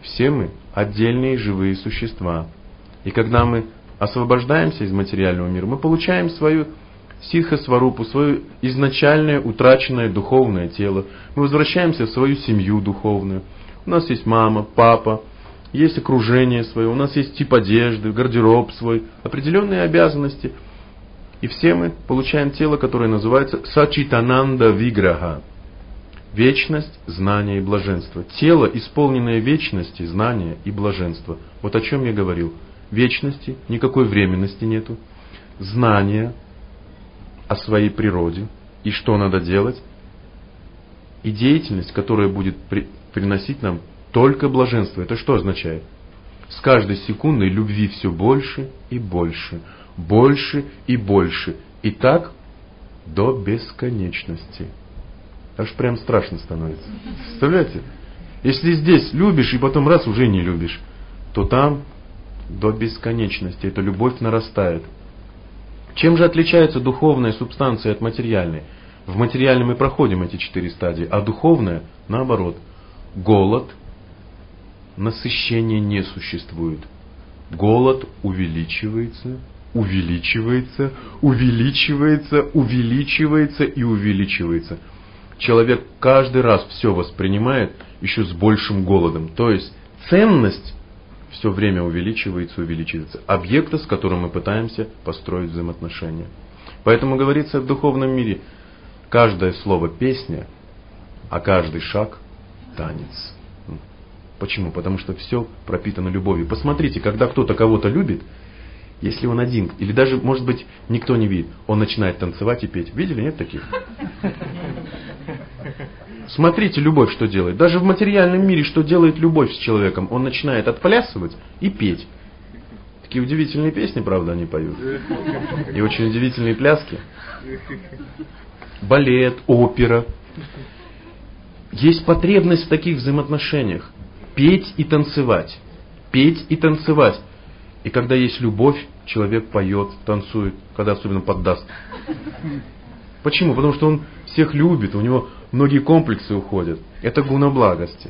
Все мы отдельные живые существа. И когда мы освобождаемся из материального мира, мы получаем свою ситха-сварупу, свое изначальное утраченное духовное тело. Мы возвращаемся в свою семью духовную. У нас есть мама, папа, есть окружение свое, у нас есть тип одежды, гардероб свой, определенные обязанности. И все мы получаем тело, которое называется Сачитананда Виграха. Вечность, знание и блаженство. Тело, исполненное вечности, знания и блаженства. Вот о чем я говорил. Вечности, никакой временности нету. Знания о своей природе и что надо делать. И деятельность, которая будет приносить нам только блаженство. Это что означает? С каждой секундой любви все больше и больше. Больше и больше. И так до бесконечности. Аж прям страшно становится. Представляете? Если здесь любишь и потом раз уже не любишь, то там до бесконечности эта любовь нарастает. Чем же отличается духовная субстанция от материальной? В материальной мы проходим эти 4 стадии, а духовная наоборот. Голод, насыщение не существует. Голод увеличивается, увеличивается, увеличивается, увеличивается и увеличивается. Человек каждый раз все воспринимает еще с большим голодом. То есть ценность все время увеличивается, увеличивается. Объекта, с которым мы пытаемся построить взаимоотношения. Поэтому говорится в духовном мире, каждое слово песня, а каждый шаг танец. Почему? Потому что все пропитано любовью. Посмотрите, когда кто-то кого-то любит, если он один, или даже, может быть, никто не видит, он начинает танцевать и петь. Видели, нет таких? Смотрите, любовь что делает. Даже в материальном мире, что делает любовь с человеком? Он начинает отплясывать и петь. Такие удивительные песни, правда, они поют. И очень удивительные пляски. Балет, опера. Есть потребность в таких взаимоотношениях. Петь и танцевать. Петь и танцевать. И когда есть любовь, человек поет, танцует, когда особенно поддаст. Почему? Потому что он всех любит, у него многие комплексы уходят. Это гуна благости.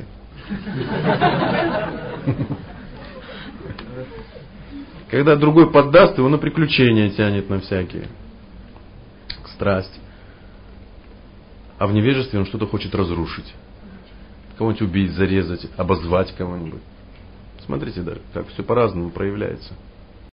Когда другой поддаст, его на приключения тянет на всякие. Страсть. А в невежестве он что-то хочет разрушить. Кого-нибудь убить, зарезать, обозвать кого-нибудь. Смотрите, да, как все по-разному проявляется.